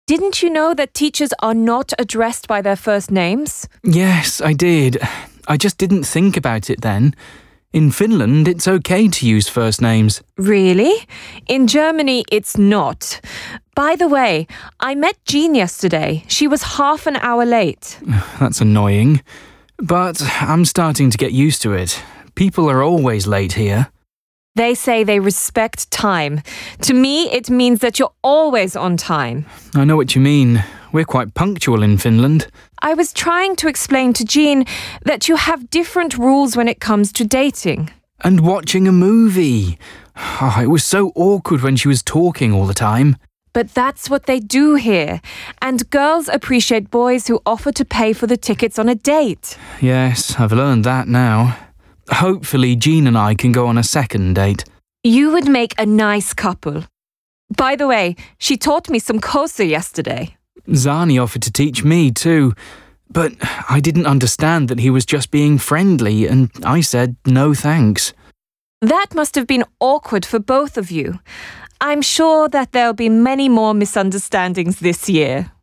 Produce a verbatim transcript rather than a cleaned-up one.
Didn't you know that teachers are not addressed by their first names? Yes, I did. I just didn't think about it then. In Finland, it's okay to use first names. Really? In Germany, it's not. By the way, I met Jean yesterday. She was half an hour late. That's annoying. But I'm starting to get used to it. People are always late here. They say they respect time. To me, it means that you're always on time. I know what you mean. We're quite punctual in Finland. I was trying to explain to Jean that you have different rules when it comes to dating. And watching a movie. Oh, it was so awkward when she was talking all the time. But that's what they do here. And girls appreciate boys who offer to pay for the tickets on a date. Yes, I've learned that now. Hopefully Jean and I can go on a second date. You would make a nice couple. By the way, she taught me some Kosa yesterday. Zani offered to teach me too, but I didn't understand that he was just being friendly and I said no thanks. That must have been awkward for both of you. I'm sure that there'll be many more misunderstandings this year.